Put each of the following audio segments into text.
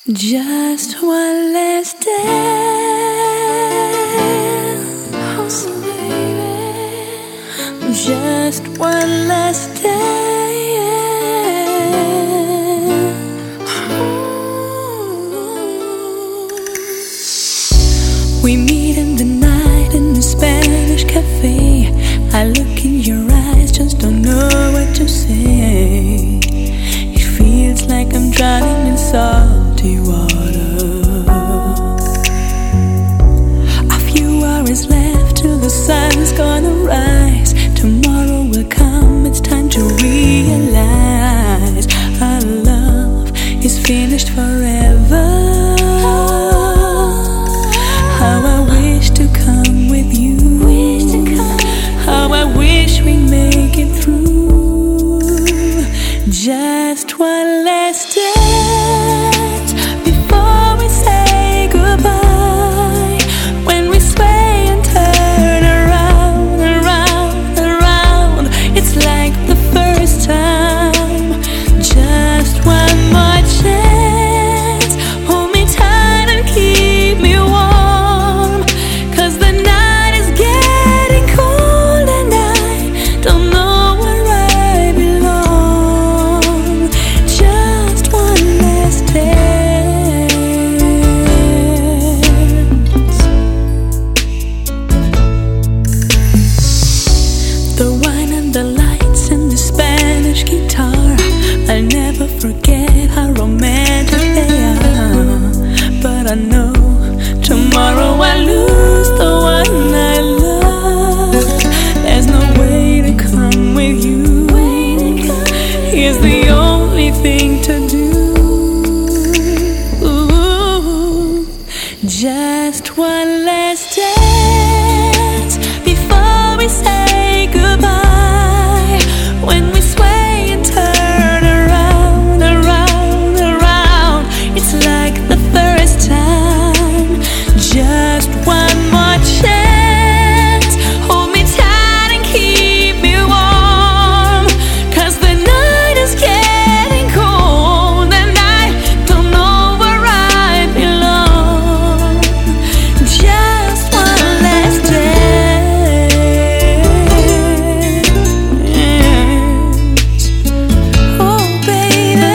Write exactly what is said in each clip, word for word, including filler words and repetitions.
Just one last dance, oh, baby. Just one last dance. We meet in the night in the Spanish cafe. I look in your eyes, just don't know what to say. It feels like I'm drowning in salty water. A few hours left till the sun's gonna rise. Tomorrow will come, it's time to realize our love is finished forever. How I wish to come with you. How I wish we make it through. Just one last dance before we say goodbye. When we sway and turn around, around, around, it's like the first time. Just one more chance. Hold me tight and keep me warm, 'cause the night is getting cold and I don't know where I belong. Just one last dance. The wine and the lights and the Spanish guitar, I'll never forget how romantic they are. But I know tomorrow I lose the one I love. There's no way to come with you. Here's the only thing to do. Ooh, just one last dance before we say goodbye. When we sway and turn around, around, around, it's like the first time. Just one more chance. Hold me tight and keep me warm, 'cause the night is getting cold and I don't know where I belong. Just one last dance. Oh, baby.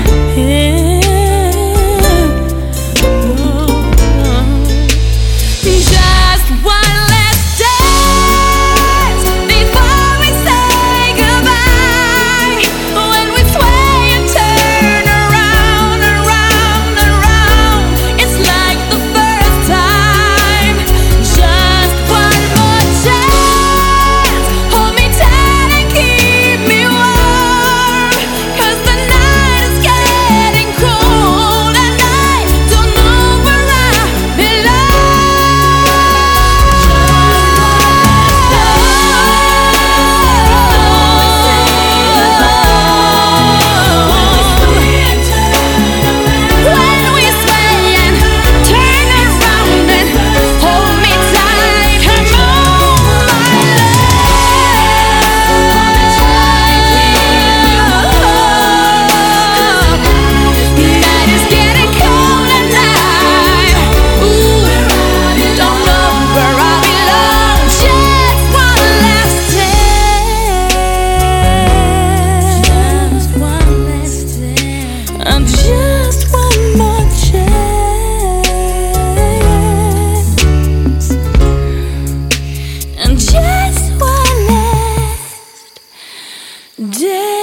Just one last dance before we say goodbye. When we sway and turn around, around, around, it's like the first time. Just one more chance. Hold me tight and keep me warm, 'cause the night is getting cold and I don't know where I belong. When we sway and turn around and hold me tight, come on, my love. Night is getting cold and I, ooh, don't know where I belong. Just one last dance. Just one last dance. And just one more chance. And just one last dance.